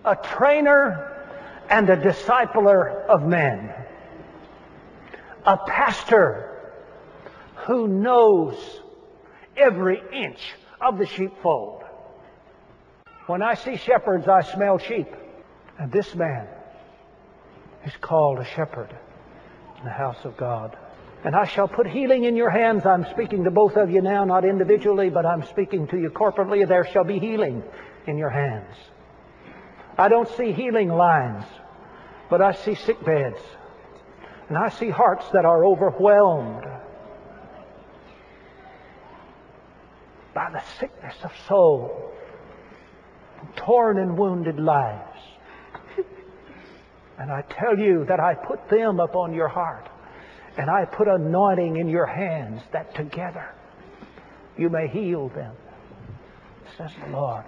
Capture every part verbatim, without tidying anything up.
a trainer and a discipler of men. A pastor who knows every inch of the sheepfold. When I see shepherds, I smell sheep. And this man is called a shepherd in the house of God. And I shall put healing in your hands. I'm speaking to both of you now, not individually, but I'm speaking to you corporately. There shall be healing in your hands. I don't see healing lines, but I see sick beds. And I see hearts that are overwhelmed by the sickness of soul, torn and wounded lives. And I tell you that I put them upon your heart, and I put anointing in your hands, that together you may heal them, says the Lord.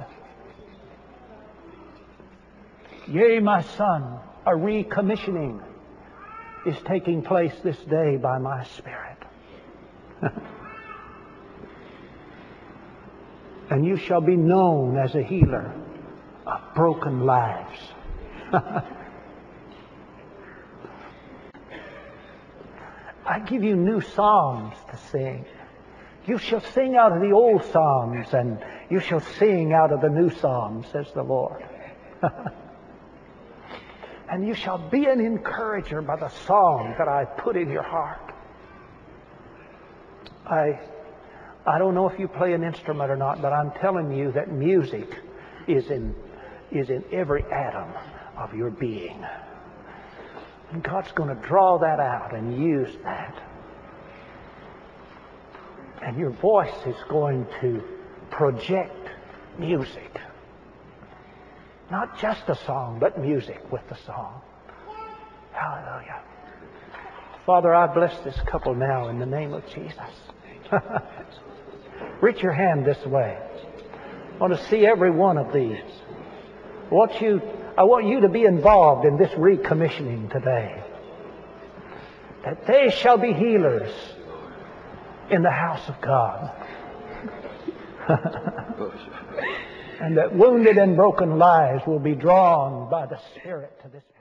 Yea, my son, a recommissioning is taking place this day by my Spirit. And you shall be known as a healer of broken lives. I give you new psalms to sing. You shall sing out of the old psalms, and you shall sing out of the new psalms, says the Lord. And you shall be an encourager by the song that I put in your heart. I, I don't know if you play an instrument or not, but I'm telling you that music is in, is in every atom of your being. And God's going to draw that out and use that. And your voice is going to project music. Not just a song, but music with the song. Hallelujah. Father, I bless this couple now in the name of Jesus. Reach your hand this way. I want to see every one of these. I want you, I want you to be involved in this recommissioning today. That they shall be healers in the house of God. And that wounded and broken lives will be drawn by the Spirit to this